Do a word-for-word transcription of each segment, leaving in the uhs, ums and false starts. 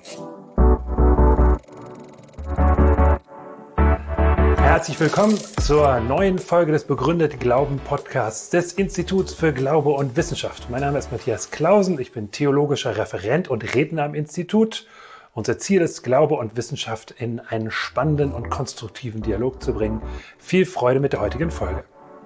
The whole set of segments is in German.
Herzlich willkommen zur neuen Folge des Begründet Glauben Podcasts des Instituts für Glaube und Wissenschaft. Mein Name ist Matthias Clausen, ich bin theologischer Referent und Redner am Institut. Unser Ziel ist, Glaube und Wissenschaft in einen spannenden und konstruktiven Dialog zu bringen. Viel Freude mit der heutigen Folge.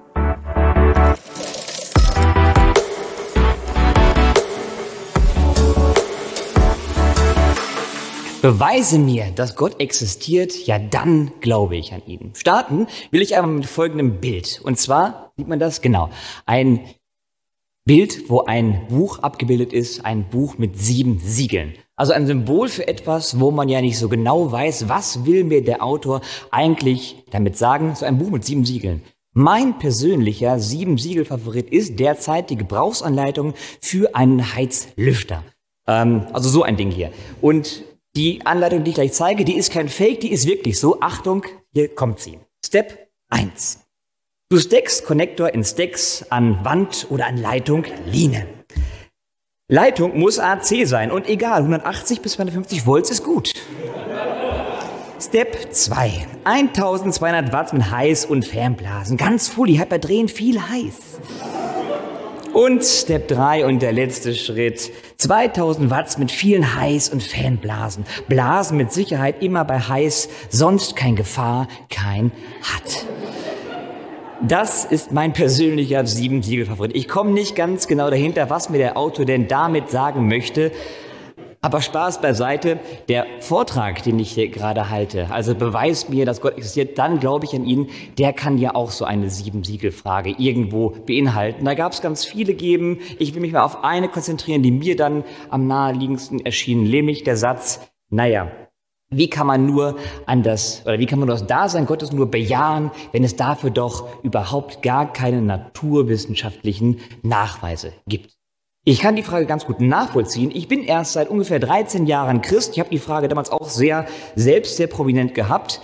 Beweise mir, dass Gott existiert, ja dann glaube ich an ihn. Starten will ich aber mit folgendem Bild. Und zwar sieht man das, genau, ein Bild, wo ein Buch abgebildet ist, ein Buch mit sieben Siegeln. Also ein Symbol für etwas, wo man ja nicht so genau weiß, was will mir der Autor eigentlich damit sagen, so ein Buch mit sieben Siegeln. Mein persönlicher Sieben-Siegel-Favorit ist derzeit die Gebrauchsanleitung für einen Heizlüfter. Ähm, also so ein Ding hier. Und die Anleitung, die ich gleich zeige, die ist kein Fake, die ist wirklich so. Achtung, hier kommt sie. Step eins. Du steckst Konnektor in Stacks an Wand oder an Leitung Line. Leitung muss A C sein und egal, hundertachtzig bis zweihundertfünfzig Volt ist gut. Step zwei. eintausendzweihundert Watt mit Heiß- und Fernblasen. Ganz fully, Hyperdrehen, viel heiß. Und Step drei und der letzte Schritt. zweitausend Watt mit vielen Heiß- und Fanblasen. Blasen mit Sicherheit immer bei heiß, sonst kein Gefahr, kein Hat. Das ist mein persönlicher Sieben-Siegel-Favorit. Ich komme nicht ganz genau dahinter, was mir der Autor denn damit sagen möchte. Aber Spaß beiseite, der Vortrag, den ich hier gerade halte, also beweist mir, dass Gott existiert, dann glaube ich an ihn, der kann ja auch so eine Sieben-Siegel-Frage irgendwo beinhalten. Da gab es ganz viele geben. Ich will mich mal auf eine konzentrieren, die mir dann am naheliegendsten erschien, nämlich der Satz, naja, wie kann man nur an das, oder wie kann man das Dasein Gottes nur bejahen, wenn es dafür doch überhaupt gar keine naturwissenschaftlichen Nachweise gibt? Ich kann die Frage ganz gut nachvollziehen. Ich bin erst seit ungefähr dreizehn Jahren Christ. Ich habe die Frage damals auch sehr, selbst sehr prominent gehabt.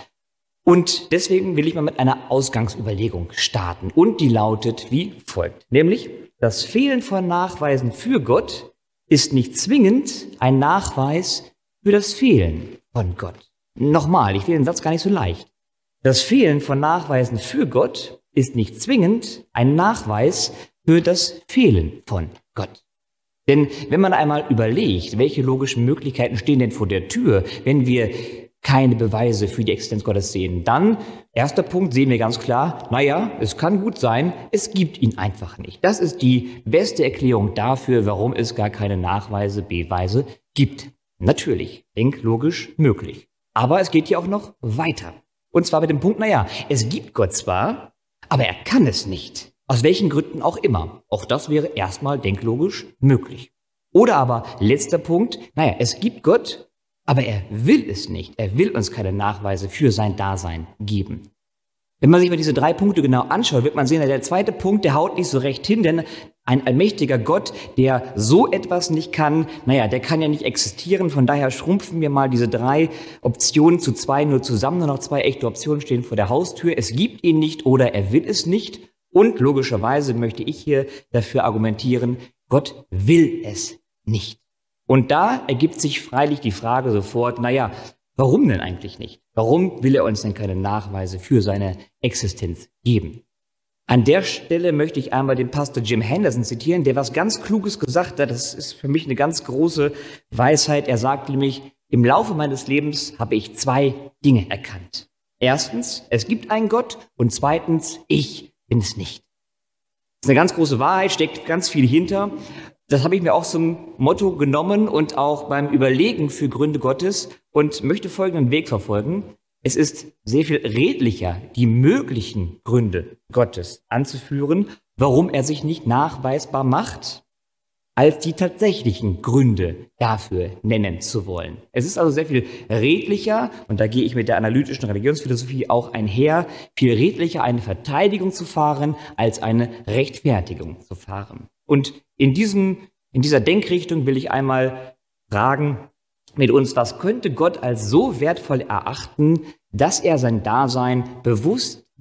Und deswegen will ich mal mit einer Ausgangsüberlegung starten. Und die lautet wie folgt. Nämlich, das Fehlen von Nachweisen für Gott ist nicht zwingend ein Nachweis für das Fehlen von Gott. Nochmal, ich will den Satz gar nicht so leicht. Das Fehlen von Nachweisen für Gott ist nicht zwingend ein Nachweis für das Fehlen von Gott. Denn wenn man einmal überlegt, welche logischen Möglichkeiten stehen denn vor der Tür, wenn wir keine Beweise für die Existenz Gottes sehen, dann, erster Punkt, sehen wir ganz klar, naja, es kann gut sein, es gibt ihn einfach nicht. Das ist die beste Erklärung dafür, warum es gar keine Nachweise, Beweise gibt. Natürlich, denklogisch möglich. Aber es geht hier auch noch weiter. Und zwar mit dem Punkt, naja, es gibt Gott zwar, aber er kann es nicht. Aus welchen Gründen auch immer. Auch das wäre erstmal denklogisch möglich. Oder aber, letzter Punkt, naja, es gibt Gott, aber er will es nicht. Er will uns keine Nachweise für sein Dasein geben. Wenn man sich mal diese drei Punkte genau anschaut, wird man sehen, der zweite Punkt, der haut nicht so recht hin, denn ein allmächtiger Gott, der so etwas nicht kann, naja, der kann ja nicht existieren. Von daher schrumpfen wir mal diese drei Optionen zu zwei nur zusammen. Nur noch zwei echte Optionen stehen vor der Haustür. Es gibt ihn nicht oder er will es nicht. Und logischerweise möchte ich hier dafür argumentieren, Gott will es nicht. Und da ergibt sich freilich die Frage sofort, naja, warum denn eigentlich nicht? Warum will er uns denn keine Nachweise für seine Existenz geben? An der Stelle möchte ich einmal den Pastor Jim Henderson zitieren, der was ganz Kluges gesagt hat. Das ist für mich eine ganz große Weisheit. Er sagt nämlich, im Laufe meines Lebens habe ich zwei Dinge erkannt. Erstens, es gibt einen Gott und zweitens, ich bin es nicht. Das ist eine ganz große Wahrheit, steckt ganz viel hinter. Das habe ich mir auch zum Motto genommen und auch beim Überlegen für Gründe Gottes und möchte folgenden Weg verfolgen. Es ist sehr viel redlicher, die möglichen Gründe Gottes anzuführen, warum er sich nicht nachweisbar macht, als die tatsächlichen Gründe dafür nennen zu wollen. Es ist also sehr viel redlicher, und da gehe ich mit der analytischen Religionsphilosophie auch einher, viel redlicher eine Verteidigung zu fahren, als eine Rechtfertigung zu fahren. Und in diesem, in dieser Denkrichtung will ich einmal fragen mit uns, was könnte Gott als so wertvoll erachten, dass er sein Dasein bewusst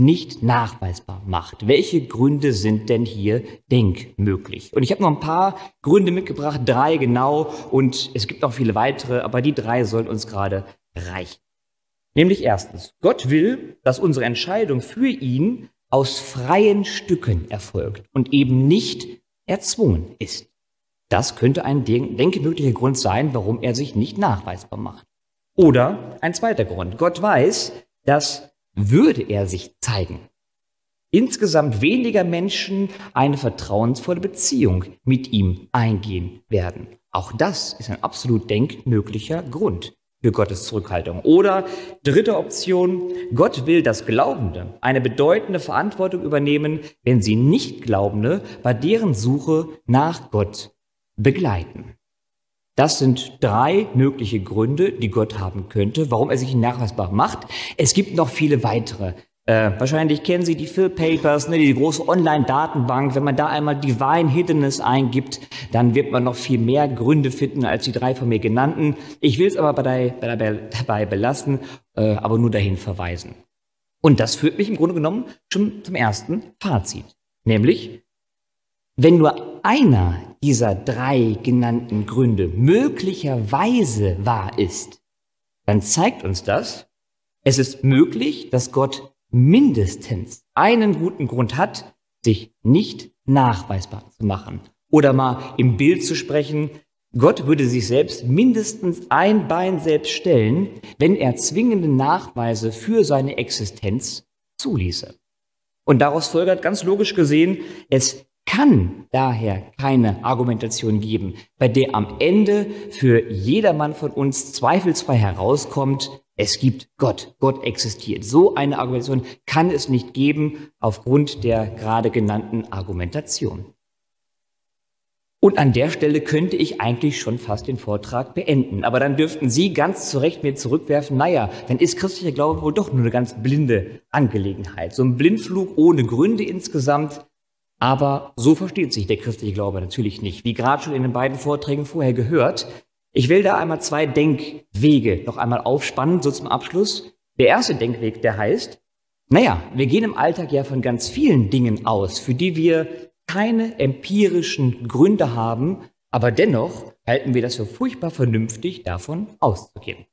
nicht nachweisbar macht. Welche Gründe sind denn hier denkmöglich? Und ich habe noch ein paar Gründe mitgebracht, drei genau, und es gibt noch viele weitere, aber die drei sollen uns gerade reichen. Nämlich erstens, Gott will, dass unsere Entscheidung für ihn aus freien Stücken erfolgt und eben nicht erzwungen ist. Das könnte ein denkmöglicher Grund sein, warum er sich nicht nachweisbar macht. Oder ein zweiter Grund. Gott weiß, dass würde er sich zeigen, insgesamt weniger Menschen eine vertrauensvolle Beziehung mit ihm eingehen werden. Auch das ist ein absolut denkmöglicher Grund für Gottes Zurückhaltung. Oder dritte Option, Gott will, dass Glaubende eine bedeutende Verantwortung übernehmen, wenn sie Nicht-Glaubende bei deren Suche nach Gott begleiten. Das sind drei mögliche Gründe, die Gott haben könnte, warum er sich nachweisbar macht. Es gibt noch viele weitere. Äh, wahrscheinlich kennen Sie die Phil Papers, ne, die große Online-Datenbank. Wenn man da einmal Divine Hiddenness eingibt, dann wird man noch viel mehr Gründe finden als die drei von mir genannten. Ich will es aber dabei, dabei, dabei belassen, äh, aber nur dahin verweisen. Und das führt mich im Grunde genommen schon zum ersten Fazit. Nämlich, wenn nur einer dieser drei genannten Gründe möglicherweise wahr ist, dann zeigt uns das, es ist möglich, dass Gott mindestens einen guten Grund hat, sich nicht nachweisbar zu machen. Oder mal im Bild zu sprechen, Gott würde sich selbst mindestens ein Bein selbst stellen, wenn er zwingende Nachweise für seine Existenz zuließe. Und daraus folgert ganz logisch gesehen, es kann daher keine Argumentation geben, bei der am Ende für jedermann von uns zweifelsfrei herauskommt, es gibt Gott, Gott existiert. So eine Argumentation kann es nicht geben aufgrund der gerade genannten Argumentation. Und an der Stelle könnte ich eigentlich schon fast den Vortrag beenden. Aber dann dürften Sie ganz zu Recht mir zurückwerfen, naja, dann ist christlicher Glaube wohl doch nur eine ganz blinde Angelegenheit. So ein Blindflug ohne Gründe insgesamt. Aber so versteht sich der christliche Glaube natürlich nicht, wie gerade schon in den beiden Vorträgen vorher gehört. Ich will da einmal zwei Denkwege noch einmal aufspannen, so zum Abschluss. Der erste Denkweg, der heißt, naja, wir gehen im Alltag ja von ganz vielen Dingen aus, für die wir keine empirischen Gründe haben, aber dennoch halten wir das für furchtbar vernünftig, davon auszugehen.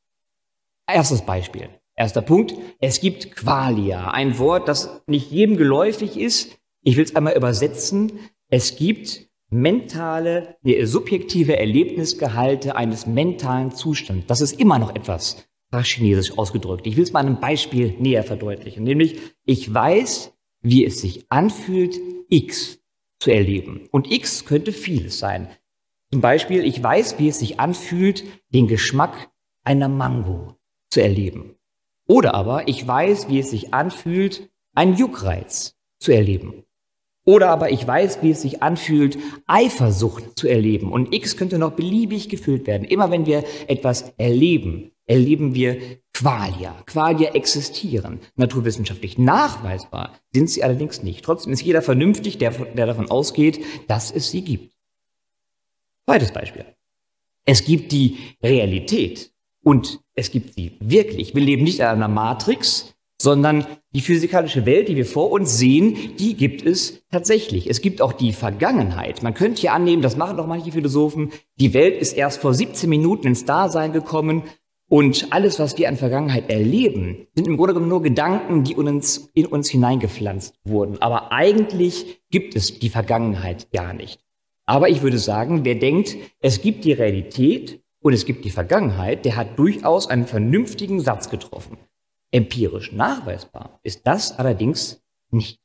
Erstes Beispiel, erster Punkt, es gibt Qualia, ein Wort, das nicht jedem geläufig ist. Ich will es einmal übersetzen. Es gibt mentale, nee, subjektive Erlebnisgehalte eines mentalen Zustands. Das ist immer noch etwas chinesisch ausgedrückt. Ich will es mal an einem Beispiel näher verdeutlichen. Nämlich, ich weiß, wie es sich anfühlt, X zu erleben. Und X könnte vieles sein. Zum Beispiel, ich weiß, wie es sich anfühlt, den Geschmack einer Mango zu erleben. Oder aber, ich weiß, wie es sich anfühlt, einen Juckreiz zu erleben. Oder aber ich weiß, wie es sich anfühlt, Eifersucht zu erleben. Und X könnte noch beliebig gefüllt werden. Immer wenn wir etwas erleben, erleben wir Qualia. Qualia existieren. Naturwissenschaftlich nachweisbar sind sie allerdings nicht. Trotzdem ist jeder vernünftig, der, der davon ausgeht, dass es sie gibt. Zweites Beispiel. Es gibt die Realität. Und es gibt sie wirklich. Wir leben nicht in einer Matrix, sondern die physikalische Welt, die wir vor uns sehen, die gibt es tatsächlich. Es gibt auch die Vergangenheit. Man könnte hier annehmen, das machen doch manche Philosophen, die Welt ist erst vor siebzehn Minuten ins Dasein gekommen und alles, was wir an Vergangenheit erleben, sind im Grunde genommen nur Gedanken, die uns, in uns hineingepflanzt wurden. Aber eigentlich gibt es die Vergangenheit gar nicht. Aber ich würde sagen, wer denkt, es gibt die Realität und es gibt die Vergangenheit, der hat durchaus einen vernünftigen Satz getroffen. Empirisch nachweisbar ist das allerdings nicht.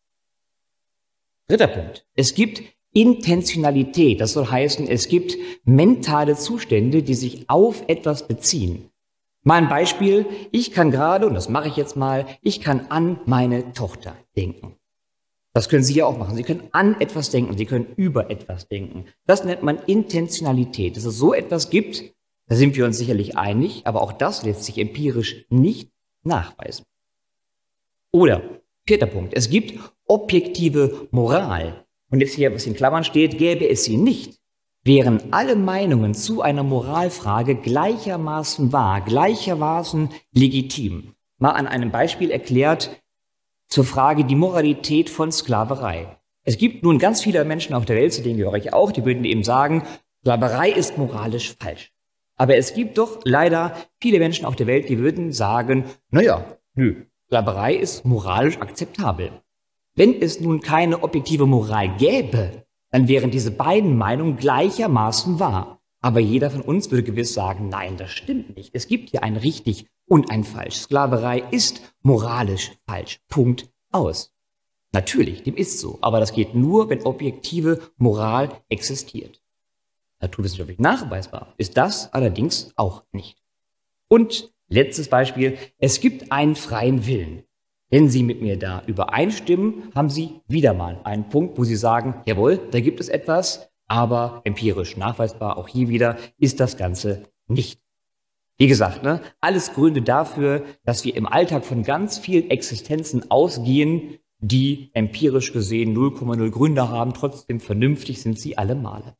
Dritter Punkt. Es gibt Intentionalität. Das soll heißen, es gibt mentale Zustände, die sich auf etwas beziehen. Mal ein Beispiel. Ich kann gerade, und das mache ich jetzt mal, ich kann an meine Tochter denken. Das können Sie ja auch machen. Sie können an etwas denken, Sie können über etwas denken. Das nennt man Intentionalität. Dass es so etwas gibt, da sind wir uns sicherlich einig, aber auch das lässt sich empirisch nicht nachweisen. Oder, vierter Punkt, es gibt objektive Moral. Und jetzt hier, was in Klammern steht, gäbe es sie nicht, wären alle Meinungen zu einer Moralfrage gleichermaßen wahr, gleichermaßen legitim. Mal an einem Beispiel erklärt, zur Frage die Moralität von Sklaverei. Es gibt nun ganz viele Menschen auf der Welt, zu denen gehöre ich auch, die würden eben sagen, Sklaverei ist moralisch falsch. Aber es gibt doch leider viele Menschen auf der Welt, die würden sagen, naja, nö, Sklaverei ist moralisch akzeptabel. Wenn es nun keine objektive Moral gäbe, dann wären diese beiden Meinungen gleichermaßen wahr. Aber jeder von uns würde gewiss sagen, nein, das stimmt nicht. Es gibt hier ein richtig und ein falsch. Sklaverei ist moralisch falsch. Punkt aus. Natürlich, dem ist so. Aber das geht nur, wenn objektive Moral existiert. Naturwissenschaftlich nachweisbar ist das allerdings auch nicht. Und letztes Beispiel, es gibt einen freien Willen. Wenn Sie mit mir da übereinstimmen, haben Sie wieder mal einen Punkt, wo Sie sagen, jawohl, da gibt es etwas, aber empirisch nachweisbar, auch hier wieder, ist das Ganze nicht. Wie gesagt, ne, alles Gründe dafür, dass wir im Alltag von ganz vielen Existenzen ausgehen, die empirisch gesehen null Komma null Gründe haben, trotzdem vernünftig sind sie alle Male.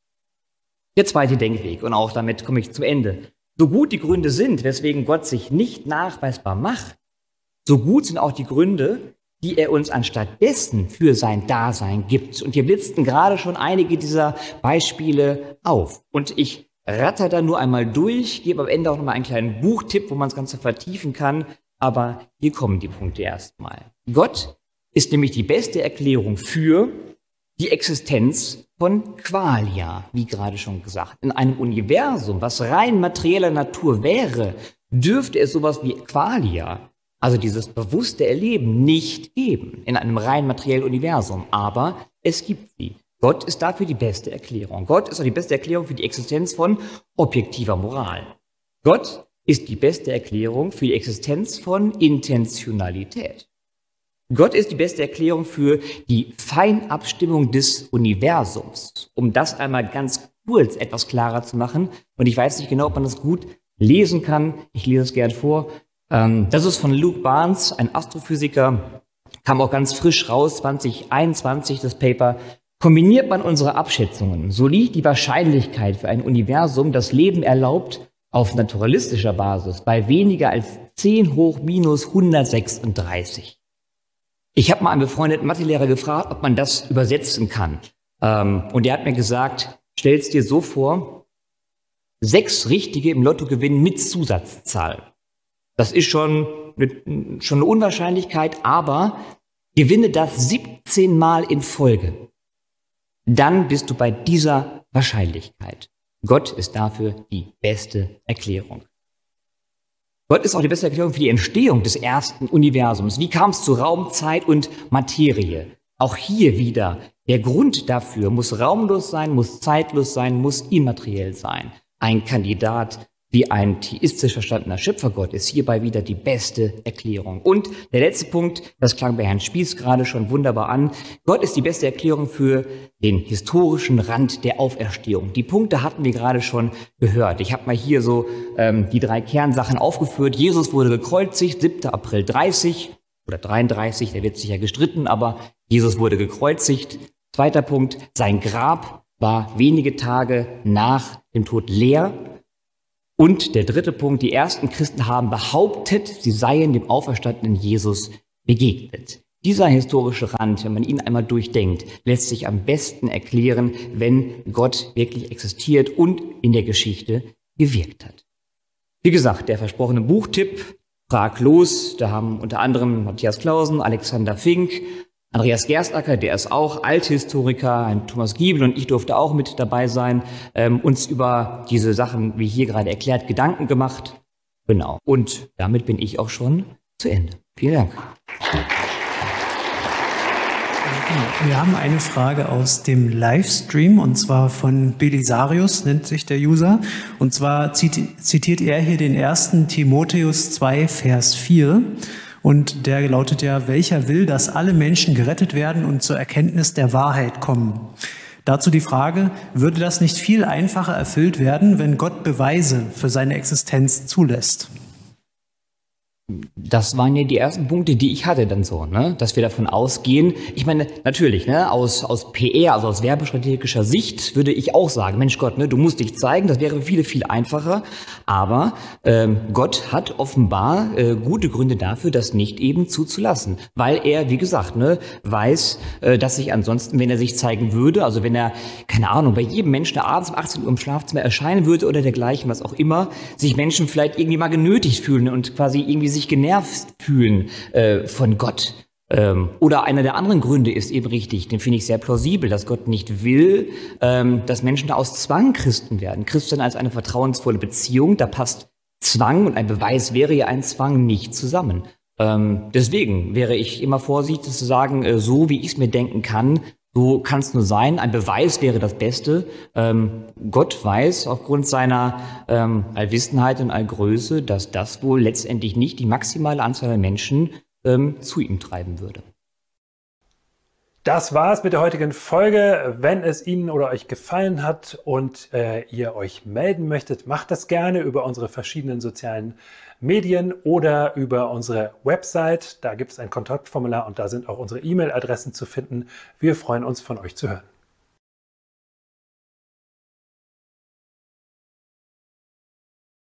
Der zweite Denkweg, und auch damit komme ich zum Ende. So gut die Gründe sind, weswegen Gott sich nicht nachweisbar macht, so gut sind auch die Gründe, die er uns anstatt dessen für sein Dasein gibt. Und hier blitzten gerade schon einige dieser Beispiele auf. Und ich ratter da nur einmal durch, gebe am Ende auch nochmal einen kleinen Buchtipp, wo man das Ganze vertiefen kann. Aber hier kommen die Punkte erstmal. Gott ist nämlich die beste Erklärung für die Existenz von Qualia, wie gerade schon gesagt. In einem Universum, was rein materieller Natur wäre, dürfte es sowas wie Qualia, also dieses bewusste Erleben, nicht geben in einem rein materiellen Universum. Aber es gibt sie. Gott ist dafür die beste Erklärung. Gott ist auch die beste Erklärung für die Existenz von objektiver Moral. Gott ist die beste Erklärung für die Existenz von Intentionalität. Gott ist die beste Erklärung für die Feinabstimmung des Universums. Um das einmal ganz kurz etwas klarer zu machen, und ich weiß nicht genau, ob man das gut lesen kann, ich lese es gern vor. Das ist von Luke Barnes, ein Astrophysiker, kam auch ganz frisch raus, zwanzig einundzwanzig, das Paper. Kombiniert man unsere Abschätzungen, so liegt die Wahrscheinlichkeit für ein Universum, das Leben erlaubt, auf naturalistischer Basis bei weniger als zehn hoch minus hundertsechsunddreißig. Ich habe mal einen befreundeten Mathelehrer gefragt, ob man das übersetzen kann. Und er hat mir gesagt, stell's dir so vor, sechs Richtige im Lotto gewinnen mit Zusatzzahl. Das ist schon eine, schon eine Unwahrscheinlichkeit, aber gewinne das siebzehn Mal in Folge. Dann bist du bei dieser Wahrscheinlichkeit. Gott ist dafür die beste Erklärung. Gott ist auch die beste Erklärung für die Entstehung des ersten Universums. Wie kam es zu Raum, Zeit und Materie? Auch hier wieder, der Grund dafür muss raumlos sein, muss zeitlos sein, muss immateriell sein. Ein Kandidat wie ein theistisch verstandener Schöpfergott ist hierbei wieder die beste Erklärung. Und der letzte Punkt, das klang bei Herrn Spieß gerade schon wunderbar an, Gott ist die beste Erklärung für den historischen Rand der Auferstehung. Die Punkte hatten wir gerade schon gehört. Ich habe mal hier so ähm, die drei Kernsachen aufgeführt. Jesus wurde gekreuzigt, siebter April dreißig oder dreiunddreißig, der wird sicher gestritten, aber Jesus wurde gekreuzigt. Zweiter Punkt, sein Grab war wenige Tage nach dem Tod leer. Und der dritte Punkt, die ersten Christen haben behauptet, sie seien dem auferstandenen Jesus begegnet. Dieser historische Rand, wenn man ihn einmal durchdenkt, lässt sich am besten erklären, wenn Gott wirklich existiert und in der Geschichte gewirkt hat. Wie gesagt, der versprochene Buchtipp, Frag los, da haben unter anderem Matthias Clausen, Alexander Fink, Andreas Gerstacker, der ist auch Althistoriker, ein Thomas Giebel und ich durfte auch mit dabei sein, ähm, uns über diese Sachen, wie hier gerade erklärt, Gedanken gemacht. Genau. Und damit bin ich auch schon zu Ende. Vielen Dank. Wir haben eine Frage aus dem Livestream, und zwar von Belisarius, nennt sich der User. Und zwar zitiert er hier den ersten Timotheus zwei, Vers vier. Und der lautet ja, welcher will, dass alle Menschen gerettet werden und zur Erkenntnis der Wahrheit kommen. Dazu die Frage, würde das nicht viel einfacher erfüllt werden, wenn Gott Beweise für seine Existenz zulässt? Das waren ja die ersten Punkte, die ich hatte dann so, ne, dass wir davon ausgehen. Ich meine, natürlich, ne, aus aus P R, also aus werbestrategischer Sicht, würde ich auch sagen, Mensch Gott, ne, du musst dich zeigen. Das wäre für viele viel einfacher. Aber ähm, Gott hat offenbar äh, gute Gründe dafür, das nicht eben zuzulassen, weil er, wie gesagt, ne, weiß, äh, dass sich ansonsten, wenn er sich zeigen würde, also wenn er, keine Ahnung, bei jedem Menschen der abends um achtzehn Uhr im Schlafzimmer erscheinen würde oder dergleichen, was auch immer, sich Menschen vielleicht irgendwie mal genötigt fühlen und quasi irgendwie sich genervt fühlen äh, von Gott. Ähm, oder einer der anderen Gründe ist eben richtig, den finde ich sehr plausibel, dass Gott nicht will, ähm, dass Menschen aus Zwang Christen werden. Christen als eine vertrauensvolle Beziehung, da passt Zwang und ein Beweis wäre ja ein Zwang nicht zusammen. Ähm, deswegen wäre ich immer vorsichtig zu sagen, äh, so wie ich es mir denken kann, so kann es nur sein. Ein Beweis wäre das Beste. Ähm, Gott weiß aufgrund seiner ähm, Allwissenheit und Allgröße, dass das wohl letztendlich nicht die maximale Anzahl der Menschen ähm, zu ihm treiben würde. Das war's mit der heutigen Folge. Wenn es Ihnen oder euch gefallen hat und äh, ihr euch melden möchtet, macht das gerne über unsere verschiedenen sozialen Medien oder über unsere Website. Da gibt es ein Kontaktformular und da sind auch unsere E-Mail-Adressen zu finden. Wir freuen uns, von euch zu hören.